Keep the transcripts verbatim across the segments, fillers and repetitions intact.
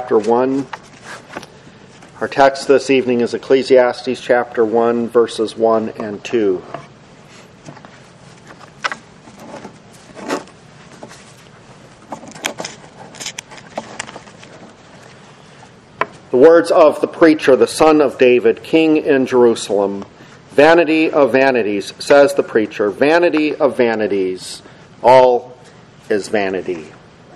chapter one. Our text this evening is Ecclesiastes chapter one, verses one and two. The words of the preacher, the son of David, king in Jerusalem. Vanity of vanities, says the preacher, vanity of vanities, all is vanity.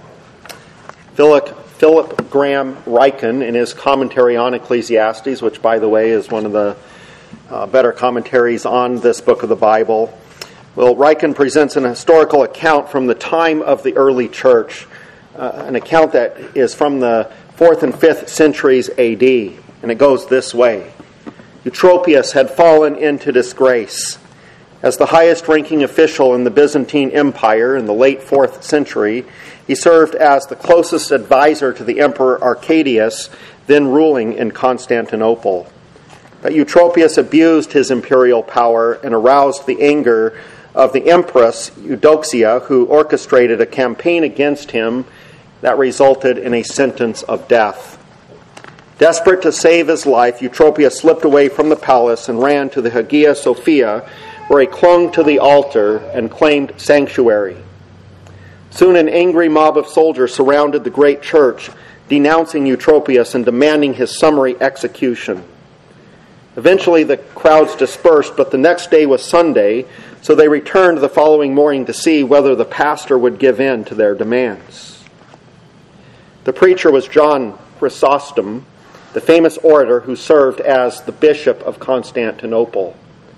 Philip, Philip Graham Ryken, in his commentary on Ecclesiastes, which, by the way, is one of the uh, better commentaries on this book of the Bible, well, Ryken presents an historical account from the time of the early church, uh, an account that is from the fourth and fifth centuries A D, and it goes this way. Eutropius had fallen into disgrace. As the highest-ranking official in the Byzantine Empire in the late fourth century, he served as the closest advisor to the Emperor Arcadius, then ruling in Constantinople. But Eutropius abused his imperial power and aroused the anger of the Empress Eudoxia, who orchestrated a campaign against him that resulted in a sentence of death. Desperate to save his life, Eutropius slipped away from the palace and ran to the Hagia Sophia, where he clung to the altar and claimed sanctuary. Soon an angry mob of soldiers surrounded the great church, denouncing Eutropius and demanding his summary execution. Eventually the crowds dispersed, but the next day was Sunday, so they returned the following morning to see whether the pastor would give in to their demands. The preacher was John Chrysostom, the famous orator who served as the bishop of Constantinople.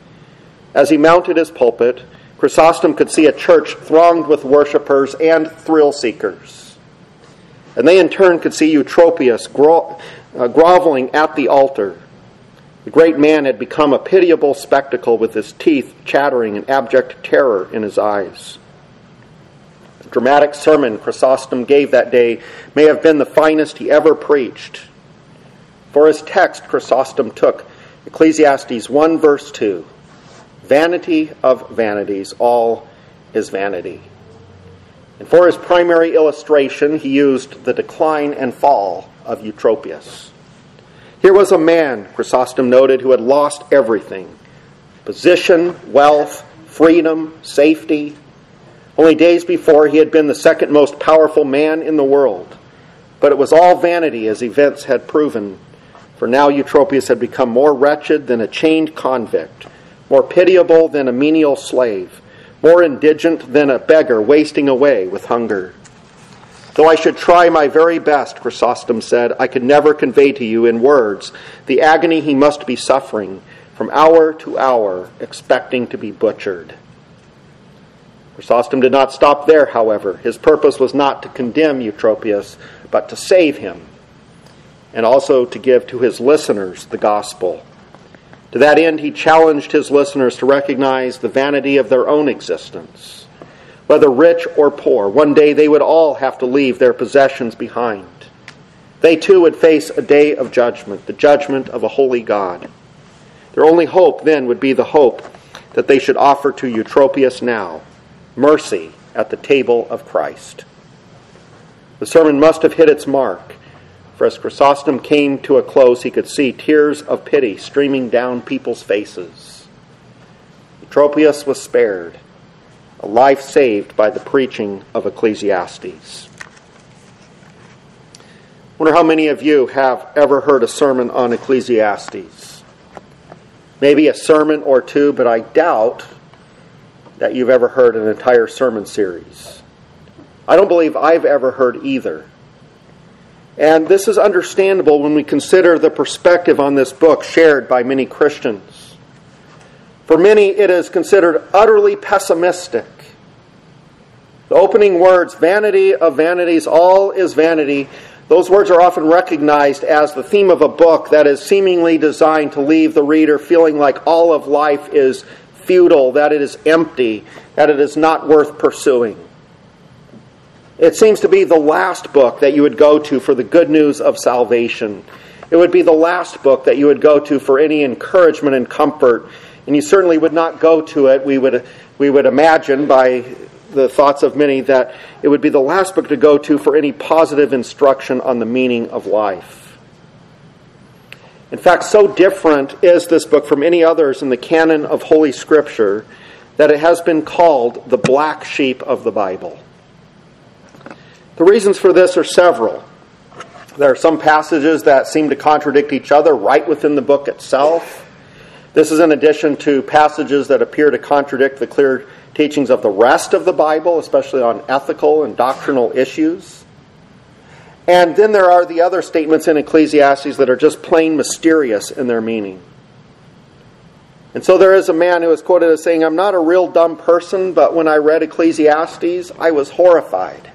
As he mounted his pulpit, Chrysostom could see a church thronged with worshippers and thrill-seekers. And they in turn could see Eutropius gro- uh, groveling at the altar. The great man had become a pitiable spectacle with his teeth chattering and abject terror in his eyes. The dramatic sermon Chrysostom gave that day may have been the finest he ever preached. For his text, Chrysostom took Ecclesiastes one, verse two. Vanity of vanities, all is vanity. And for his primary illustration, he used the decline and fall of Eutropius. Here was a man, Chrysostom noted, who had lost everything. Position, wealth, freedom, safety. Only days before, he had been the second most powerful man in the world. But it was all vanity, as events had proven. For now Eutropius had become more wretched than a chained convict, more pitiable than a menial slave, more indigent than a beggar wasting away with hunger. Though I should try my very best, Chrysostom said, I could never convey to you in words the agony he must be suffering from hour to hour, expecting to be butchered. Chrysostom did not stop there, however. His purpose was not to condemn Eutropius, but to save him, and also to give to his listeners the gospel. To that end, he challenged his listeners to recognize the vanity of their own existence. Whether rich or poor, one day they would all have to leave their possessions behind. They too would face a day of judgment, the judgment of a holy God. Their only hope then would be the hope that they should offer to Eutropius now, mercy at the table of Christ. The sermon must have hit its mark, for as Chrysostom came to a close, he could see tears of pity streaming down people's faces. Eutropius was spared, a life saved by the preaching of Ecclesiastes. I wonder how many of you have ever heard a sermon on Ecclesiastes. Maybe a sermon or two, but I doubt that you've ever heard an entire sermon series. I don't believe I've ever heard either. And this is understandable when we consider the perspective on this book shared by many Christians. For many, it is considered utterly pessimistic. The opening words, vanity of vanities, all is vanity, those words are often recognized as the theme of a book that is seemingly designed to leave the reader feeling like all of life is futile, that it is empty, that it is not worth pursuing. It seems to be the last book that you would go to for the good news of salvation. It would be the last book that you would go to for any encouragement and comfort. And you certainly would not go to it, we would we would imagine, by the thoughts of many that it would be the last book to go to for any positive instruction on the meaning of life. In fact, so different is this book from any others in the canon of Holy Scripture that it has been called the black sheep of the Bible. The reasons for this are several. There are some passages that seem to contradict each other right within the book itself. This is in addition to passages that appear to contradict the clear teachings of the rest of the Bible, especially on ethical and doctrinal issues. And then there are the other statements in Ecclesiastes that are just plain mysterious in their meaning. And so there is a man who is quoted as saying, "I'm not a real dumb person, but when I read Ecclesiastes, I was horrified."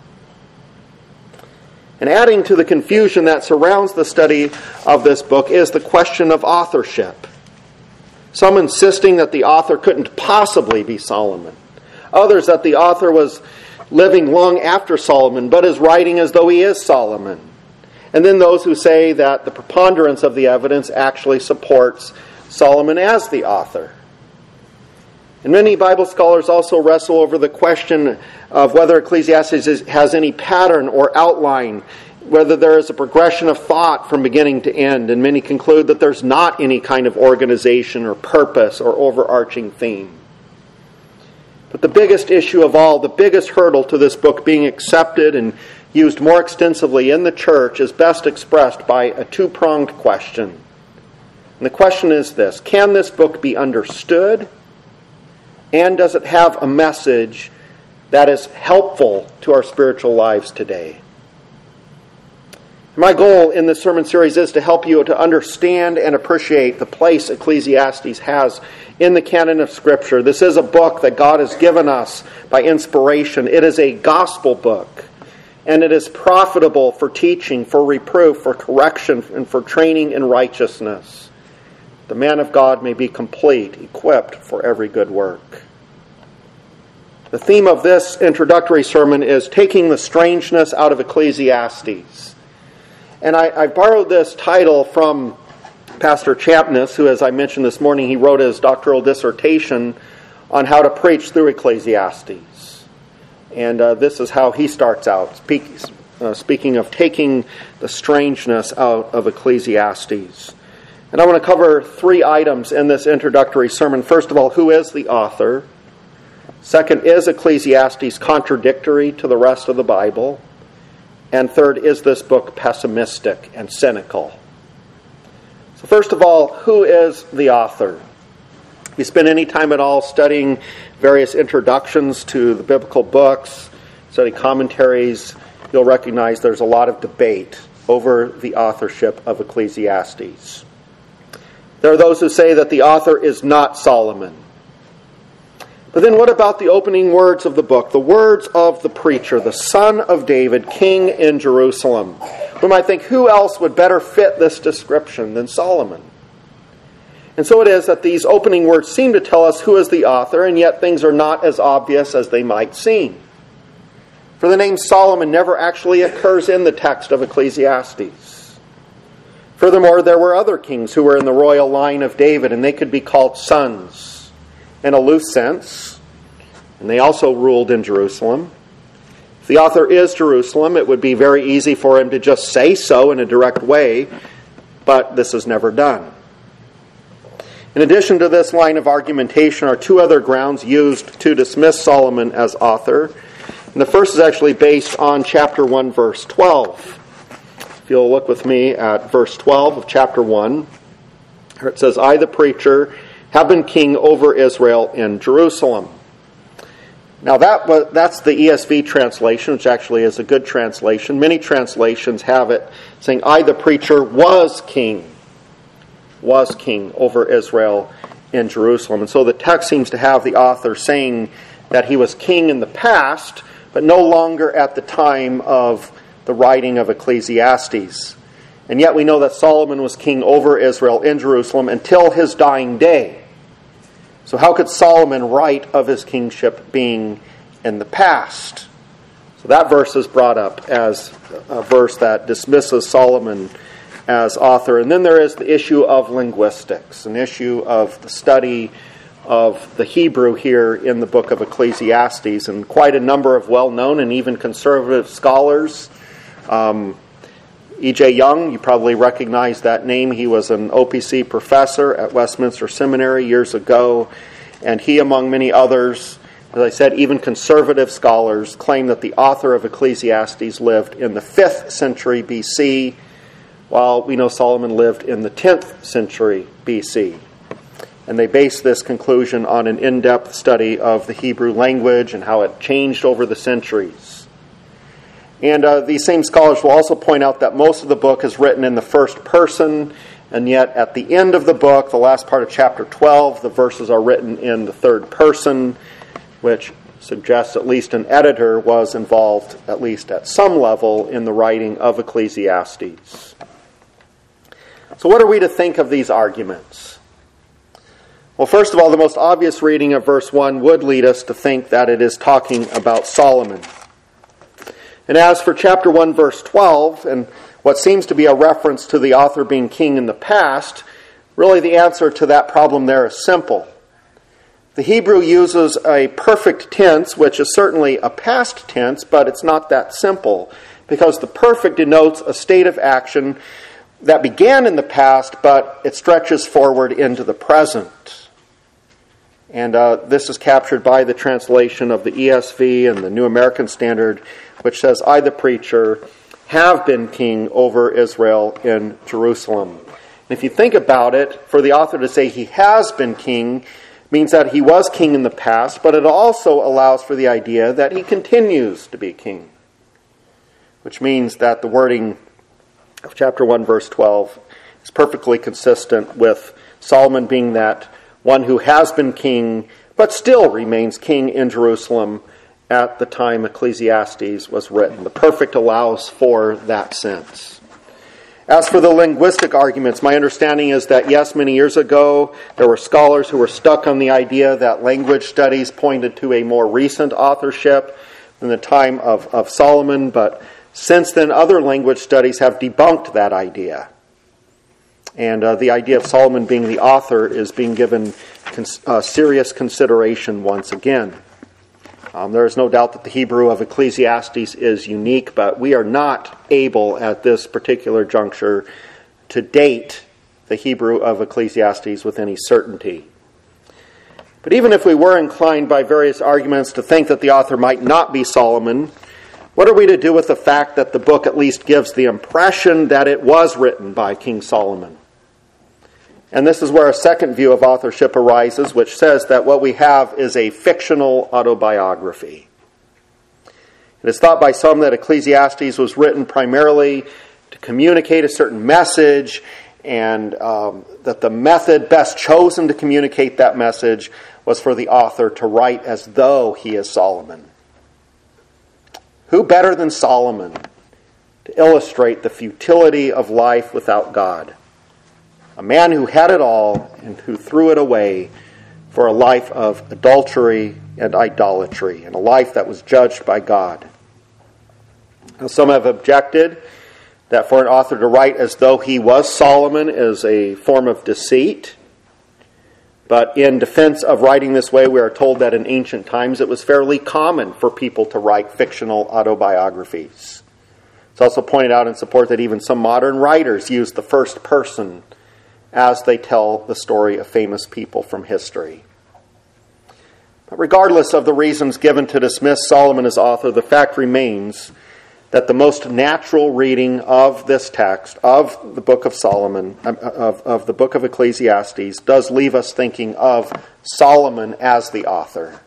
And adding to the confusion that surrounds the study of this book is the question of authorship. Some insisting that the author couldn't possibly be Solomon. Others that the author was living long after Solomon, but is writing as though he is Solomon. And then those who say that the preponderance of the evidence actually supports Solomon as the author. And many Bible scholars also wrestle over the question of whether Ecclesiastes has any pattern or outline, whether there is a progression of thought from beginning to end, and many conclude that there's not any kind of organization or purpose or overarching theme. But the biggest issue of all, the biggest hurdle to this book being accepted and used more extensively in the church is best expressed by a two-pronged question. And the question is this: can this book be understood? And does it have a message that is helpful to our spiritual lives today? My goal in this sermon series is to help you to understand and appreciate the place Ecclesiastes has in the canon of Scripture. This is a book that God has given us by inspiration. It is a gospel book, and it is profitable for teaching, for reproof, for correction, and for training in righteousness. The man of God may be complete, equipped for every good work. The theme of this introductory sermon is taking the strangeness out of Ecclesiastes. And I, I borrowed this title from Pastor Champness, who, as I mentioned this morning, he wrote his doctoral dissertation on how to preach through Ecclesiastes. And uh, this is how he starts out, speak, uh, speaking of taking the strangeness out of Ecclesiastes. And I want to cover three items in this introductory sermon. First of all, who is the author? Second, is Ecclesiastes contradictory to the rest of the Bible? And third, is this book pessimistic and cynical? So first of all, who is the author? If you spend any time at all studying various introductions to the biblical books, study commentaries, you'll recognize there's a lot of debate over the authorship of Ecclesiastes. There are those who say that the author is not Solomon. But then what about the opening words of the book? The words of the preacher, the son of David, king in Jerusalem. We might think, who else would better fit this description than Solomon? And so it is that these opening words seem to tell us who is the author, and yet things are not as obvious as they might seem. For the name Solomon never actually occurs in the text of Ecclesiastes. Furthermore, there were other kings who were in the royal line of David, and they could be called sons in a loose sense, and they also ruled in Jerusalem. If the author is Jerusalem, it would be very easy for him to just say so in a direct way, but this is never done. In addition to this line of argumentation are two other grounds used to dismiss Solomon as author. And the first is actually based on chapter one, verse twelve. If you'll look with me at verse twelve of chapter one, it says, "I, the preacher, have been king over Israel in Jerusalem." Now that that's the E S V translation, which actually is a good translation. Many translations have it saying, "I, the preacher, was king, was king over Israel in Jerusalem." And so the text seems to have the author saying that he was king in the past, but no longer at the time of the writing of Ecclesiastes. And yet we know that Solomon was king over Israel in Jerusalem until his dying day. So how could Solomon write of his kingship being in the past? So that verse is brought up as a verse that dismisses Solomon as author. And then there is the issue of linguistics, an issue of the study of the Hebrew here in the book of Ecclesiastes, and quite a number of well-known and even conservative scholars. Um, E J Young, you probably recognize that name. He was an O P C professor at Westminster Seminary years ago, and he, among many others, as I said, even conservative scholars claim that the author of Ecclesiastes lived in the fifth century B C, while we know Solomon lived in the tenth century B C. And they base this conclusion on an in-depth study of the Hebrew language and how it changed over the centuries. And uh, these same scholars will also point out that most of the book is written in the first person, and yet at the end of the book, the last part of chapter twelve, the verses are written in the third person, which suggests at least an editor was involved, at least at some level, in the writing of Ecclesiastes. So what are we to think of these arguments? Well, first of all, the most obvious reading of verse one would lead us to think that it is talking about Solomon. And as for chapter one, verse twelve, and what seems to be a reference to the author being king in the past, really the answer to that problem there is simple. The Hebrew uses a perfect tense, which is certainly a past tense, but it's not that simple, because the perfect denotes a state of action that began in the past, but it stretches forward into the present. And uh, this is captured by the translation of the E S V and the New American Standard, which says, I, the preacher, have been king over Israel in Jerusalem. And if you think about it, for the author to say he has been king means that he was king in the past, but it also allows for the idea that he continues to be king, which means that the wording of chapter one, verse twelve is perfectly consistent with Solomon being that one who has been king, but still remains king in Jerusalem at the time Ecclesiastes was written. The perfect allows for that sense. As for the linguistic arguments, my understanding is that, yes, many years ago, there were scholars who were stuck on the idea that language studies pointed to a more recent authorship than the time of, of Solomon, but since then, other language studies have debunked that idea. And uh, the idea of Solomon being the author is being given cons- uh, serious consideration once again. Um, there is no doubt that the Hebrew of Ecclesiastes is unique, but we are not able at this particular juncture to date the Hebrew of Ecclesiastes with any certainty. But even if we were inclined by various arguments to think that the author might not be Solomon, what are we to do with the fact that the book at least gives the impression that it was written by King Solomon? And this is where a second view of authorship arises, which says that what we have is a fictional autobiography. It is thought by some that Ecclesiastes was written primarily to communicate a certain message, and um, that the method best chosen to communicate that message was for the author to write as though he is Solomon. Who better than Solomon to illustrate the futility of life without God? A man who had it all and who threw it away for a life of adultery and idolatry, and a life that was judged by God. Now, some have objected that for an author to write as though he was Solomon is a form of deceit. But in defense of writing this way, we are told that in ancient times it was fairly common for people to write fictional autobiographies. It's also pointed out in support that even some modern writers use the first person as they tell the story of famous people from history. But regardless of the reasons given to dismiss Solomon as author, the fact remains that the most natural reading of this text, of the book of Solomon, of, of the book of Ecclesiastes, does leave us thinking of Solomon as the author.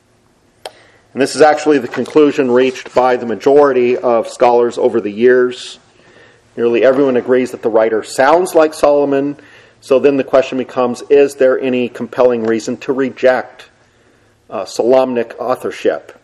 And this is actually the conclusion reached by the majority of scholars over the years. Nearly everyone agrees that the writer sounds like Solomon, so then the question becomes, is there any compelling reason to reject uh, Solomonic authorship?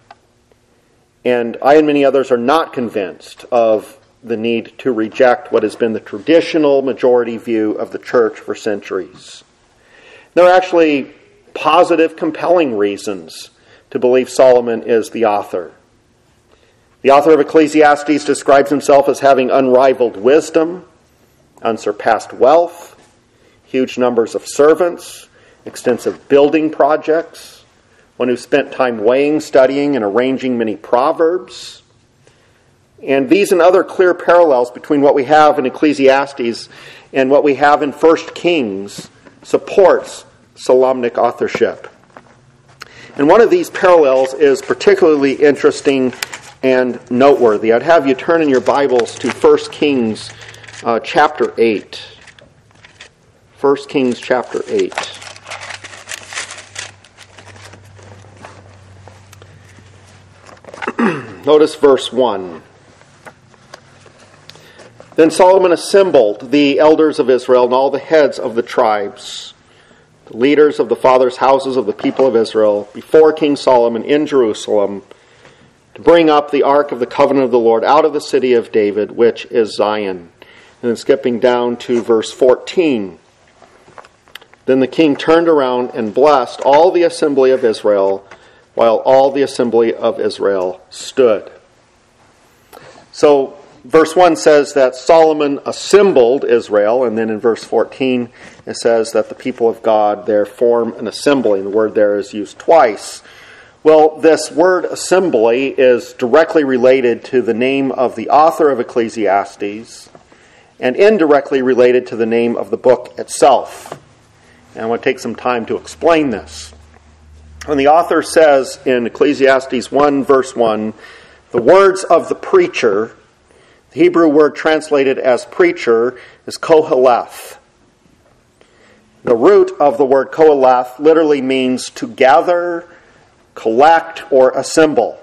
And I and many others are not convinced of the need to reject what has been the traditional majority view of the church for centuries. There are actually positive, compelling reasons to believe Solomon is the author. The author of Ecclesiastes describes himself as having unrivaled wisdom, unsurpassed wealth, huge numbers of servants, extensive building projects, one who spent time weighing, studying, and arranging many proverbs. And these and other clear parallels between what we have in Ecclesiastes and what we have in First Kings supports Solomonic authorship. And one of these parallels is particularly interesting and noteworthy. I'd have you turn in your Bibles to First Kings uh, chapter eight. First Kings chapter eight. Notice verse one. Then Solomon assembled the elders of Israel and all the heads of the tribes, the leaders of the fathers' houses of the people of Israel, before King Solomon in Jerusalem, to bring up the ark of the covenant of the Lord out of the city of David, which is Zion. And then skipping down to verse fourteen. Then the king turned around and blessed all the assembly of Israel, while all the assembly of Israel stood. So, verse one says that Solomon assembled Israel, and then in verse fourteen it says that the people of God there form an assembly, and the word there is used twice. Well, this word assembly is directly related to the name of the author of Ecclesiastes, and indirectly related to the name of the book itself. And I want to take some time to explain this. When the author says in Ecclesiastes one verse one, the words of the preacher, the Hebrew word translated as preacher is koheleth. The root of the word koheleth literally means to gather, collect, or assemble.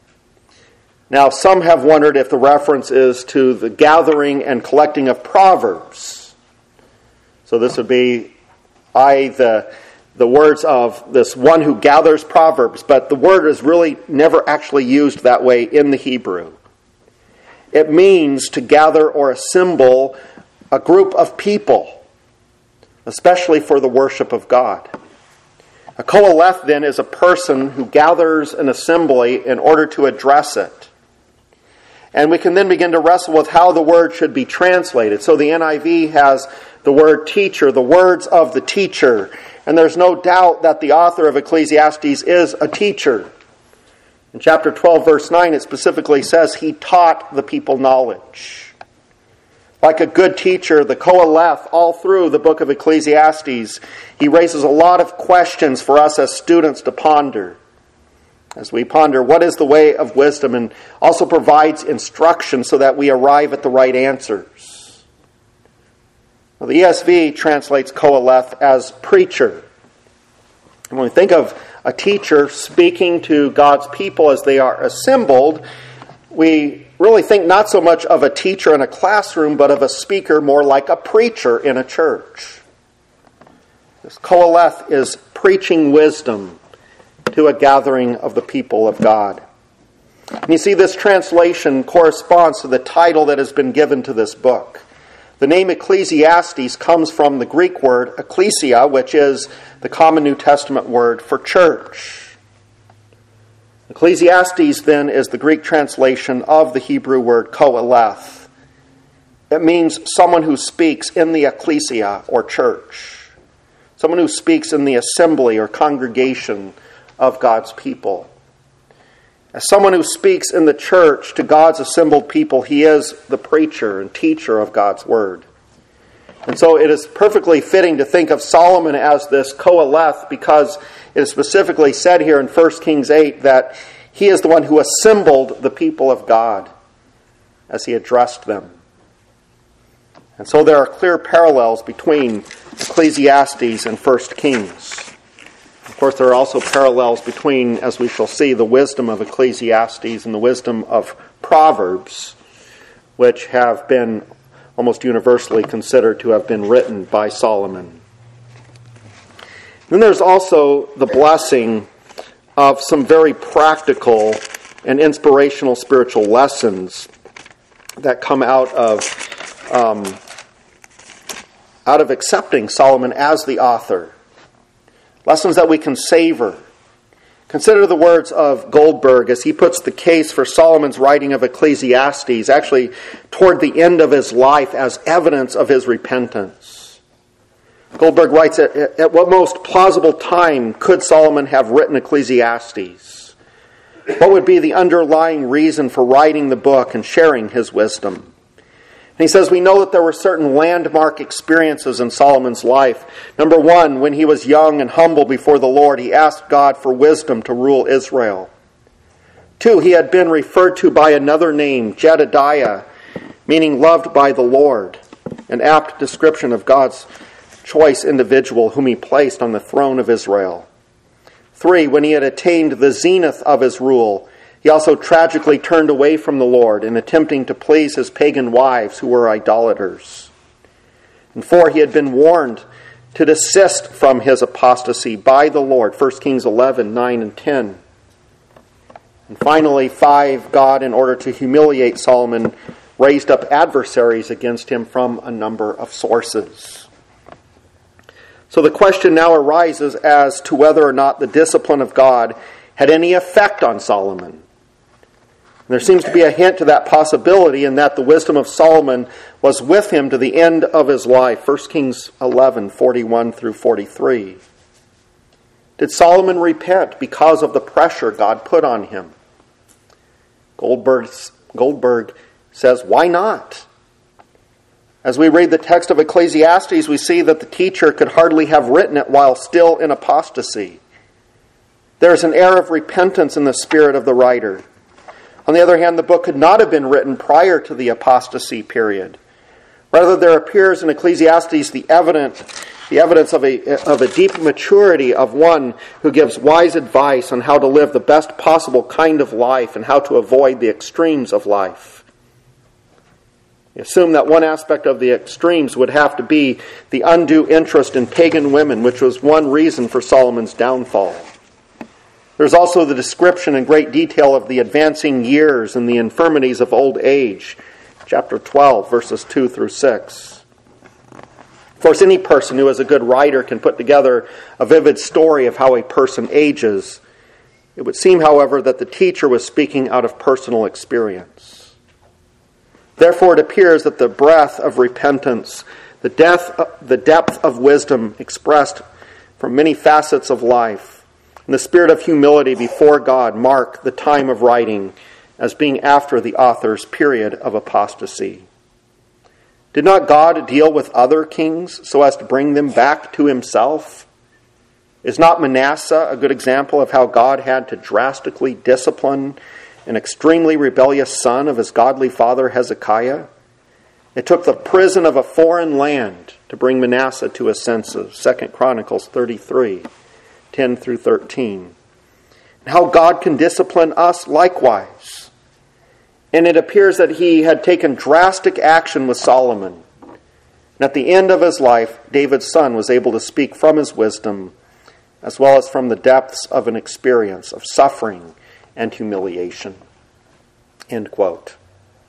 Now, some have wondered if the reference is to the gathering and collecting of proverbs. So this would be, I, the, the words of this one who gathers proverbs, but the word is really never actually used that way in the Hebrew. It means to gather or assemble a group of people, especially for the worship of God. A koheleth, then, is a person who gathers an assembly in order to address it. And we can then begin to wrestle with how the word should be translated. So the N I V has the word teacher, the words of the teacher. And there's no doubt that the author of Ecclesiastes is a teacher. In chapter twelve, verse nine, it specifically says he taught the people knowledge. Like a good teacher, the koheleth, all through the book of Ecclesiastes, he raises a lot of questions for us as students to ponder. As we ponder, what is the way of wisdom, and also provides instruction so that we arrive at the right answers. Well, the E S V translates koheleth as preacher. And when we think of a teacher speaking to God's people as they are assembled, we really think not so much of a teacher in a classroom, but of a speaker more like a preacher in a church. This koheleth is preaching wisdom to a gathering of the people of God. And you see, this translation corresponds to the title that has been given to this book. The name Ecclesiastes comes from the Greek word ekklesia, which is the common New Testament word for church. Ecclesiastes, then, is the Greek translation of the Hebrew word koheleth. It means someone who speaks in the ecclesia, or church. Someone who speaks in the assembly or congregation of God's people. As someone who speaks in the church to God's assembled people, he is the preacher and teacher of God's word. And so it is perfectly fitting to think of Solomon as this koheleth, because it is specifically said here in First Kings eight that he is the one who assembled the people of God as he addressed them. And so there are clear parallels between Ecclesiastes and First Kings. Of course, there are also parallels between, as we shall see, the wisdom of Ecclesiastes and the wisdom of Proverbs, which have been almost universally considered to have been written by Solomon. Then there's also the blessing of some very practical and inspirational spiritual lessons that come out of, um, out of accepting Solomon as the author. Lessons that we can savor. Consider the words of Goldberg as he puts the case for Solomon's writing of Ecclesiastes, actually toward the end of his life, as evidence of his repentance. Goldberg writes, at, at what most plausible time could Solomon have written Ecclesiastes? What would be the underlying reason for writing the book and sharing his wisdom? And he says, we know that there were certain landmark experiences in Solomon's life. Number one, when he was young and humble before the Lord, he asked God for wisdom to rule Israel. Two, he had been referred to by another name, Jedediah, meaning loved by the Lord, an apt description of God's choice individual whom he placed on the throne of Israel. Three, when he had attained the zenith of his rule, he also tragically turned away from the Lord in attempting to please his pagan wives who were idolaters. And four, he had been warned to desist from his apostasy by the Lord, First Kings eleven, nine and ten. And finally, five, God, in order to humiliate Solomon, raised up adversaries against him from a number of sources. So the question now arises as to whether or not the discipline of God had any effect on Solomon. And there seems to be a hint to that possibility in that the wisdom of Solomon was with him to the end of his life. First Kings eleven, forty-one through forty-three. Did Solomon repent because of the pressure God put on him? Goldberg, Goldberg says, why not? As we read the text of Ecclesiastes, we see that the teacher could hardly have written it while still in apostasy. There is an air of repentance in the spirit of the writer. On the other hand, the book could not have been written prior to the apostasy period. Rather, there appears in Ecclesiastes the evidence, the evidence of a, of a deep maturity of one who gives wise advice on how to live the best possible kind of life and how to avoid the extremes of life. We assume that one aspect of the extremes would have to be the undue interest in pagan women, which was one reason for Solomon's downfall. There's also the description in great detail of the advancing years and the infirmities of old age, chapter twelve, verses two through six. Of course, any person who is a good writer can put together a vivid story of how a person ages. It would seem, however, that the teacher was speaking out of personal experience. Therefore, it appears that the breath of repentance, the depth, the depth of wisdom expressed from many facets of life, and the spirit of humility before God mark the time of writing as being after the author's period of apostasy. Did not God deal with other kings so as to bring them back to himself? Is not Manasseh a good example of how God had to drastically discipline an extremely rebellious son of his godly father Hezekiah? It took the prison of a foreign land to bring Manasseh to his senses. Second Chronicles thirty-three, ten through thirteen. And how God can discipline us likewise. And it appears that he had taken drastic action with Solomon. And at the end of his life, David's son was able to speak from his wisdom as well as from the depths of an experience of suffering and humiliation. End quote.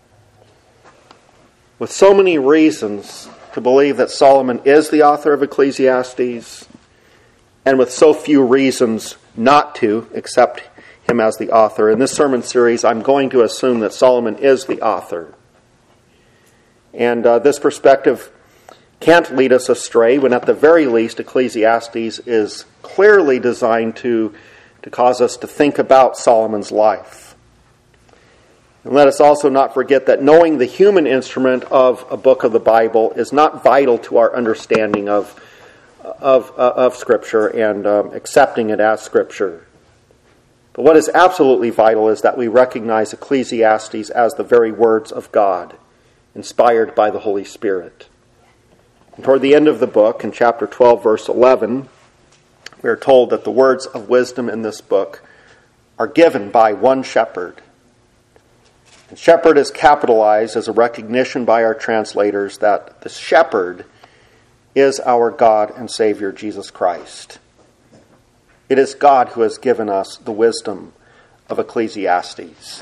With so many reasons to believe that Solomon is the author of Ecclesiastes, and with so few reasons not to accept him as the author, in this sermon series I'm going to assume that Solomon is the author. And uh, this perspective can't lead us astray when at the very least Ecclesiastes is clearly designed to to cause us to think about Solomon's life. And let us also not forget that knowing the human instrument of a book of the Bible is not vital to our understanding of, of, uh, of Scripture and um, accepting it as Scripture. But what is absolutely vital is that we recognize Ecclesiastes as the very words of God, inspired by the Holy Spirit. And toward the end of the book, in chapter twelve, verse eleven, we are told that the words of wisdom in this book are given by one shepherd. And shepherd is capitalized as a recognition by our translators that the shepherd is our God and Savior, Jesus Christ. It is God who has given us the wisdom of Ecclesiastes.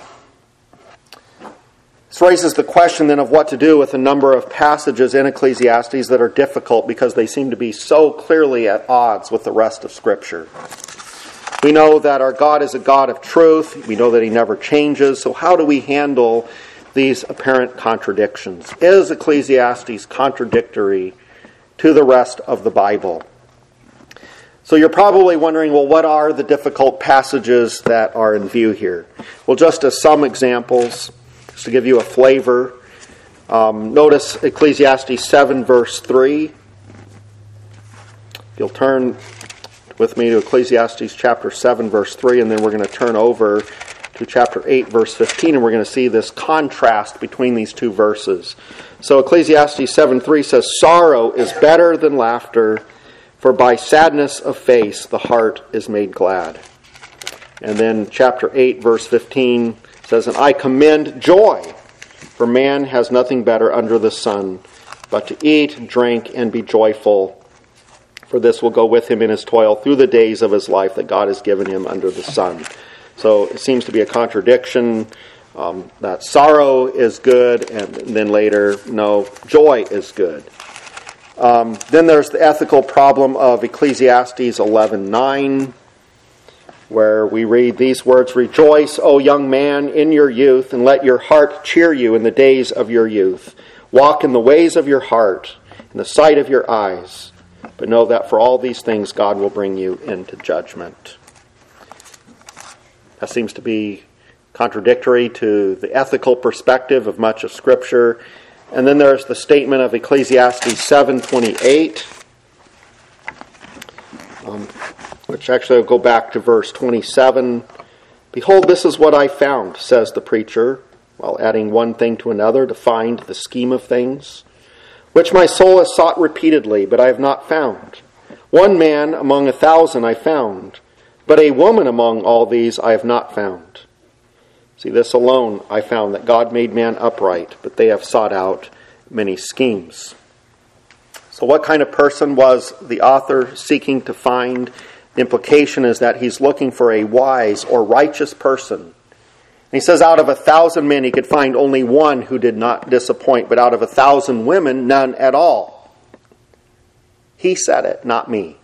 This raises the question then of what to do with a number of passages in Ecclesiastes that are difficult because they seem to be so clearly at odds with the rest of Scripture. We know that our God is a God of truth. We know that He never changes. So how do we handle these apparent contradictions? Is Ecclesiastes contradictory to the rest of the Bible. So you're probably wondering, well, what are the difficult passages that are in view here? Well, just as some examples, just to give you a flavor, um, notice Ecclesiastes seven, verse three. You'll turn with me to Ecclesiastes chapter seven, verse three, and then we're going to turn over to chapter eight, verse fifteen, and we're going to see this contrast between these two verses. So Ecclesiastes seven three says, "Sorrow is better than laughter, for by sadness of face the heart is made glad." And then chapter eight, verse fifteen says, "And I commend joy, for man has nothing better under the sun, but to eat, drink, and be joyful. For this will go with him in his toil through the days of his life that God has given him under the sun." So it seems to be a contradiction um, that sorrow is good, and then later, no, joy is good. Um, then there's the ethical problem of Ecclesiastes eleven nine, where we read these words, "Rejoice, O young man, in your youth, and let your heart cheer you in the days of your youth. Walk in the ways of your heart, in the sight of your eyes. But know that for all these things God will bring you into judgment." That seems to be contradictory to the ethical perspective of much of Scripture. And then there's the statement of Ecclesiastes seven twenty-eight, um, which actually will go back to verse twenty-seven. "Behold, this is what I found, says the preacher," while adding one thing to another to find the scheme of things, "which my soul has sought repeatedly, but I have not found. One man among a thousand I found, but a woman among all these I have not found. See, this alone I found, that God made man upright, but they have sought out many schemes." So what kind of person was the author seeking to find? The implication is that he's looking for a wise or righteous person. And he says out of a thousand men he could find only one who did not disappoint, but out of a thousand women, none at all. He said it, not me.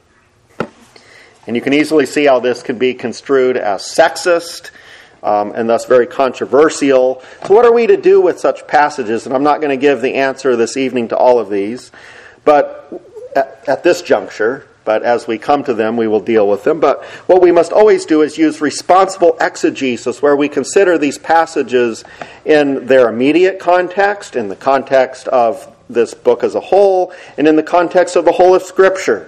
And you can easily see how this can be construed as sexist, um, and thus very controversial. So what are we to do with such passages? And I'm not going to give the answer this evening to all of these, but at, at this juncture, but as we come to them, we will deal with them. But what we must always do is use responsible exegesis, where we consider these passages in their immediate context, in the context of this book as a whole, and in the context of the whole of Scripture.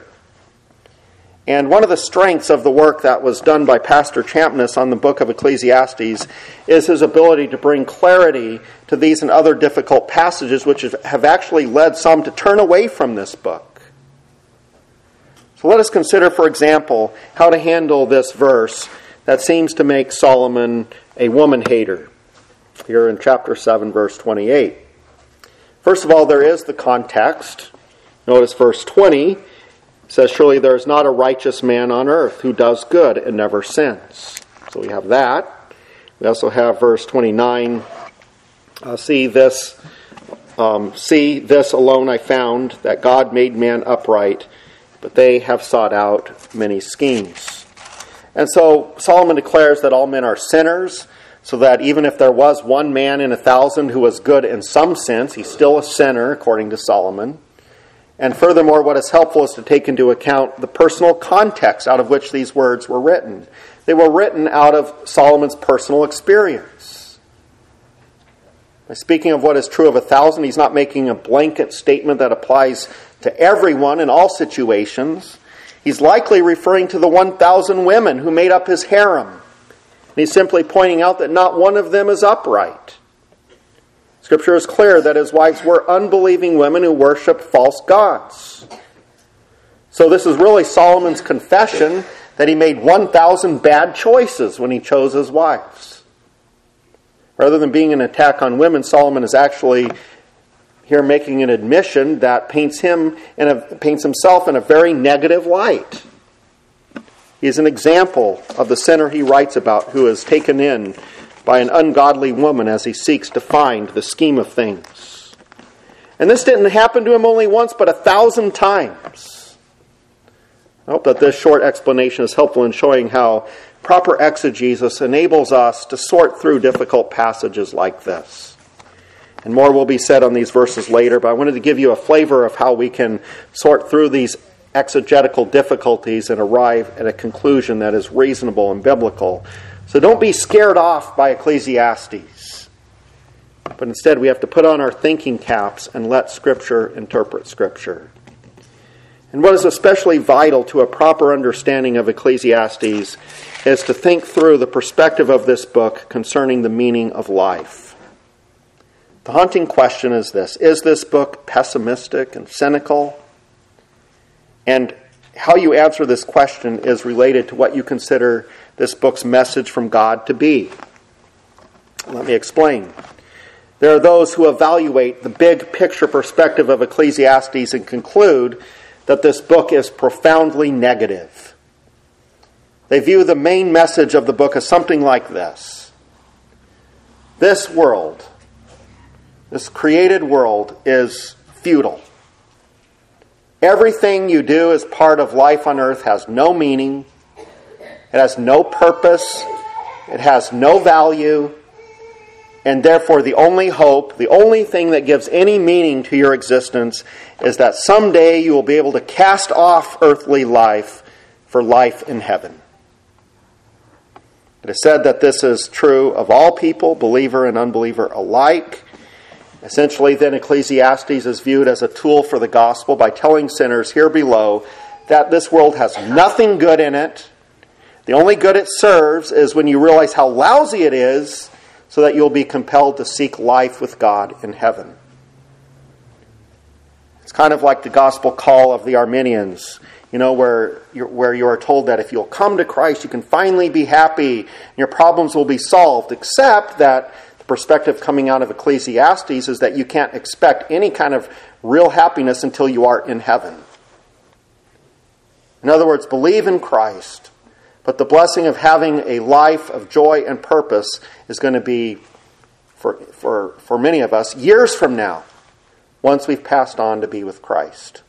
And one of the strengths of the work that was done by Pastor Champness on the book of Ecclesiastes is his ability to bring clarity to these and other difficult passages, which have actually led some to turn away from this book. So let us consider, for example, how to handle this verse that seems to make Solomon a woman hater. Here in chapter seven, verse twenty-eight. First of all, there is the context. Notice verse twenty. Says, "Surely there is not a righteous man on earth who does good and never sins." So we have that. We also have verse twenty-nine. Uh, see this, um, see this alone I found, that God made man upright, but they have sought out many schemes. And so Solomon declares that all men are sinners, so that even if there was one man in a thousand who was good in some sense, he's still a sinner, according to Solomon. And furthermore, what is helpful is to take into account the personal context out of which these words were written. They were written out of Solomon's personal experience. By speaking of what is true of a thousand, he's not making a blanket statement that applies to everyone in all situations. He's likely referring to the one thousand women who made up his harem. And he's simply pointing out that not one of them is upright. Scripture is clear that his wives were unbelieving women who worshipped false gods. So this is really Solomon's confession that he made one thousand bad choices when he chose his wives. Rather than being an attack on women, Solomon is actually here making an admission that paints him in a, paints himself in a very negative light. He is an example of the sinner he writes about, who is taken in by an ungodly woman as he seeks to find the scheme of things. And this didn't happen to him only once, but a thousand times. I hope that this short explanation is helpful in showing how proper exegesis enables us to sort through difficult passages like this. And more will be said on these verses later, but I wanted to give you a flavor of how we can sort through these exegetical difficulties and arrive at a conclusion that is reasonable and biblical. So don't be scared off by Ecclesiastes. But instead we have to put on our thinking caps and let Scripture interpret Scripture. And what is especially vital to a proper understanding of Ecclesiastes is to think through the perspective of this book concerning the meaning of life. The haunting question is this: is this book pessimistic and cynical? And how you answer this question is related to what you consider this book's message from God to be. Let me explain. There are those who evaluate the big picture perspective of Ecclesiastes and conclude that this book is profoundly negative. They view the main message of the book as something like this: this world, this created world, is futile. Everything you do as part of life on earth has no meaning, it has no purpose, it has no value, and therefore the only hope, the only thing that gives any meaning to your existence is that someday you will be able to cast off earthly life for life in heaven. It is said that this is true of all people, believer and unbeliever alike. Essentially, then, Ecclesiastes is viewed as a tool for the gospel by telling sinners here below that this world has nothing good in it. The only good it serves is when you realize how lousy it is, so that you'll be compelled to seek life with God in heaven. It's kind of like the gospel call of the Arminians, you know, where you're, where you are told that if you'll come to Christ, you can finally be happy, and your problems will be solved, except that the perspective coming out of Ecclesiastes is that you can't expect any kind of real happiness until you are in heaven. In other words, believe in Christ, but the blessing of having a life of joy and purpose is going to be, for, for, for many of us, years from now, once we've passed on to be with Christ.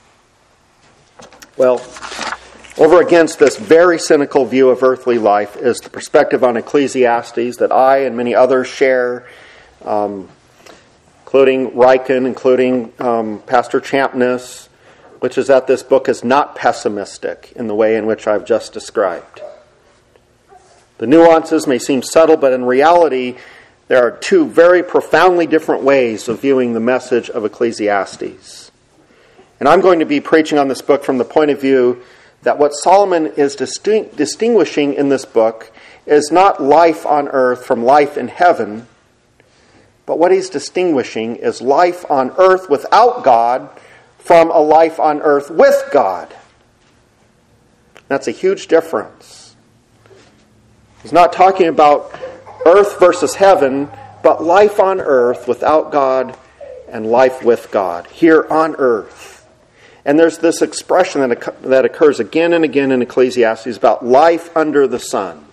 Well, over against this very cynical view of earthly life is the perspective on Ecclesiastes that I and many others share, um, including Ryken, including um, Pastor Champness, which is that this book is not pessimistic in the way in which I've just described. The nuances may seem subtle, but in reality, there are two very profoundly different ways of viewing the message of Ecclesiastes. And I'm going to be preaching on this book from the point of view that what Solomon is disting- distinguishing in this book is not life on earth from life in heaven, but what he's distinguishing is life on earth without God from a life on earth with God. That's a huge difference. He's not talking about earth versus heaven, but life on earth without God and life with God, here on earth. And there's this expression that, that occurs again and again in Ecclesiastes about life under the sun.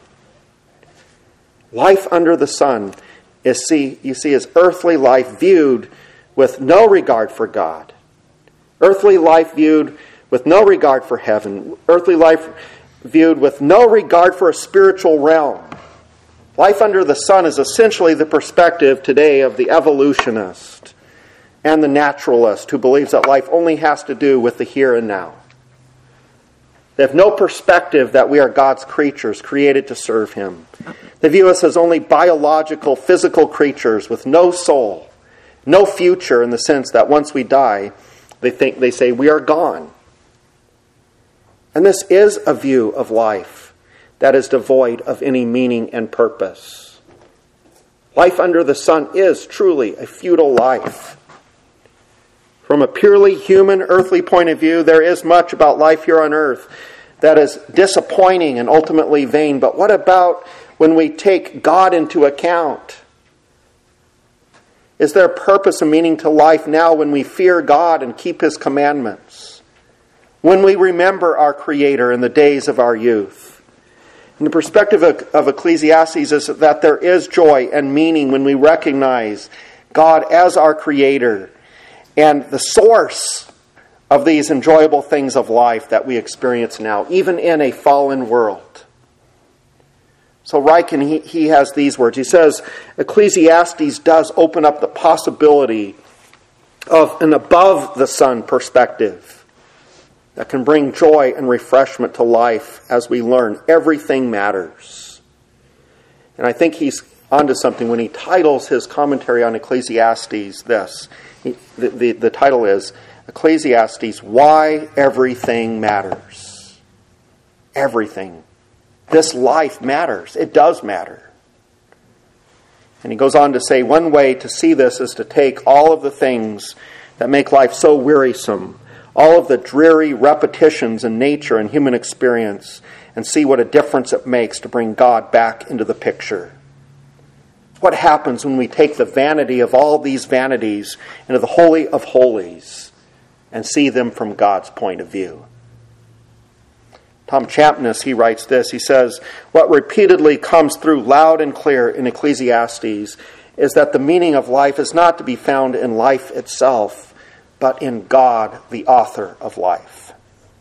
Life under the sun is, see, you see, is earthly life viewed with no regard for God. Earthly life viewed with no regard for heaven. Earthly life viewed with no regard for a spiritual realm. Life under the sun is essentially the perspective today of the evolutionist and the naturalist who believes that life only has to do with the here and now. They have no perspective that we are God's creatures created to serve Him. They view us as only biological, physical creatures with no soul, no future in the sense that once we die, they think they say we are gone. And this is a view of life that is devoid of any meaning and purpose. Life under the sun is truly a futile life. From a purely human, earthly point of view, there is much about life here on earth that is disappointing and ultimately vain. But what about when we take God into account? Is there purpose and meaning to life now when we fear God and keep His commandments? When we remember our Creator in the days of our youth? And the perspective of, of Ecclesiastes is that there is joy and meaning when we recognize God as our Creator and the source of these enjoyable things of life that we experience now, even in a fallen world. So Ryken, he, he has these words. He says, Ecclesiastes does open up the possibility of an above-the-sun perspective that can bring joy and refreshment to life as we learn everything matters. And I think he's onto something when he titles his commentary on Ecclesiastes this. He, the, the, the title is Ecclesiastes, Why Everything Matters. Everything. This life matters. It does matter. And he goes on to say, one way to see this is to take all of the things that make life so wearisome, all of the dreary repetitions in nature and human experience, and see what a difference it makes to bring God back into the picture. What happens when we take the vanity of all these vanities into the Holy of Holies and see them from God's point of view? Tom Champness, he writes this. He says, what repeatedly comes through loud and clear in Ecclesiastes is that the meaning of life is not to be found in life itself, but in God, the author of life.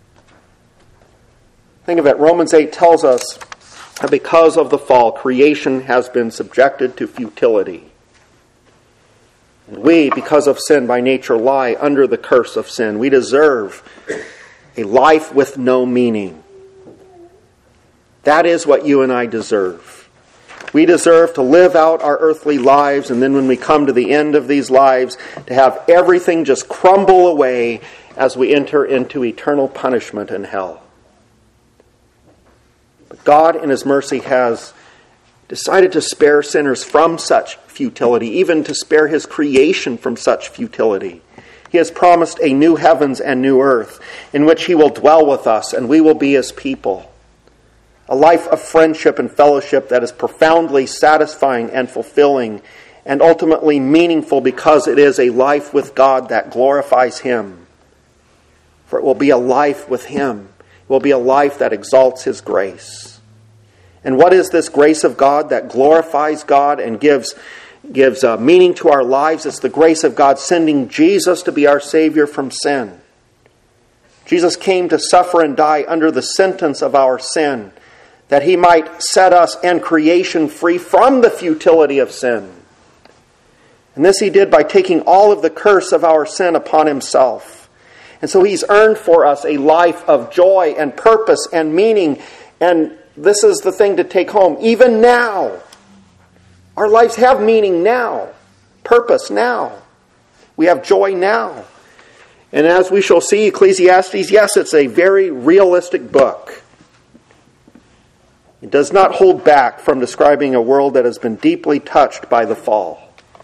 Think of it. Romans eight tells us that because of the fall, creation has been subjected to futility. And we, because of sin by nature, lie under the curse of sin. We deserve a life with no meaning. That is what you and I deserve. We deserve to live out our earthly lives, and then when we come to the end of these lives, to have everything just crumble away as we enter into eternal punishment in hell. But God, in His mercy, has decided to spare sinners from such futility, even to spare His creation from such futility. He has promised a new heavens and new earth in which He will dwell with us, and we will be His people. A life of friendship and fellowship that is profoundly satisfying and fulfilling and ultimately meaningful because it is a life with God that glorifies Him. For it will be a life with Him. It will be a life that exalts His grace. And what is this grace of God that glorifies God and gives, gives uh, meaning to our lives? It's the grace of God sending Jesus to be our Savior from sin. Jesus came to suffer and die under the sentence of our sin, that He might set us and creation free from the futility of sin. And this He did by taking all of the curse of our sin upon Himself. And so He's earned for us a life of joy and purpose and meaning. And this is the thing to take home. Even now, our lives have meaning now, purpose now. We have joy now. And as we shall see, Ecclesiastes, yes, it's a very realistic book. It does not hold back from describing a world that has been deeply touched by the fall.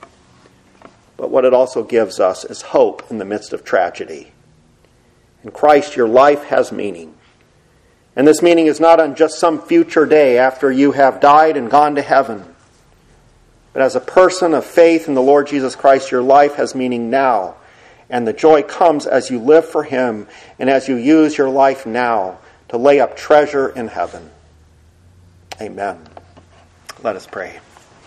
But what it also gives us is hope in the midst of tragedy. In Christ, your life has meaning. And this meaning is not on just some future day after you have died and gone to heaven. But as a person of faith in the Lord Jesus Christ, your life has meaning now. And the joy comes as you live for Him and as you use your life now to lay up treasure in heaven. Amen. Let us pray.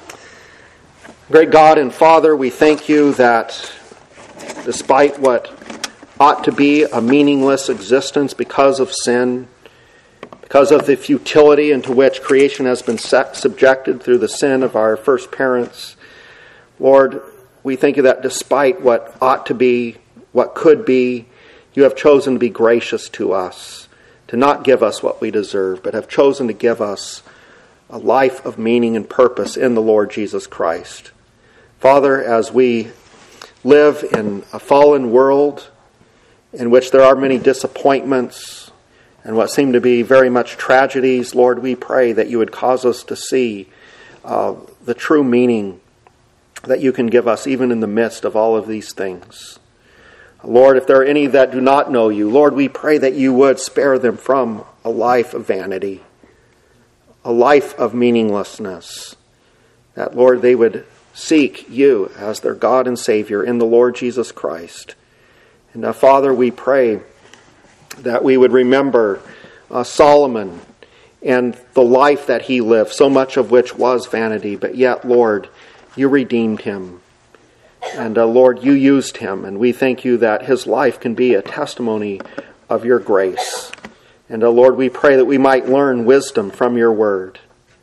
Great God and Father, we thank You that despite what ought to be a meaningless existence because of sin, because of the futility into which creation has been subjected through the sin of our first parents, Lord, we thank You that despite what ought to be, what could be, You have chosen to be gracious to us, to not give us what we deserve, but have chosen to give us a life of meaning and purpose in the Lord Jesus Christ. Father, as we live in a fallen world in which there are many disappointments and what seem to be very much tragedies, Lord, we pray that You would cause us to see uh, the true meaning that You can give us even in the midst of all of these things. Lord, if there are any that do not know You, Lord, we pray that You would spare them from a life of vanity, a life of meaninglessness, that, Lord, they would seek You as their God and Savior in the Lord Jesus Christ. And now, Father, we pray that we would remember uh, Solomon and the life that he lived, so much of which was vanity, but yet, Lord, You redeemed him. And uh, Lord, You used him, and we thank You that his life can be a testimony of Your grace. And uh, Lord, we pray that we might learn wisdom from Your word,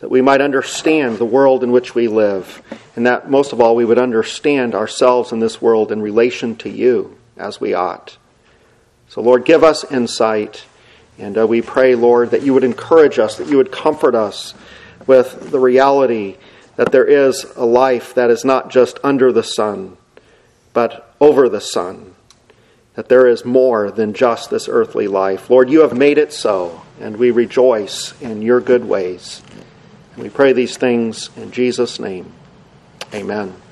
that we might understand the world in which we live, and that most of all we would understand ourselves in this world in relation to you as we ought. So Lord, give us insight, and uh, we pray, Lord, that you would encourage us, that you would comfort us with the reality that there is a life that is not just under the sun, but over the sun, that there is more than just this earthly life. Lord, you have made it so, and we rejoice in your good ways. We pray these things in Jesus' name. Amen.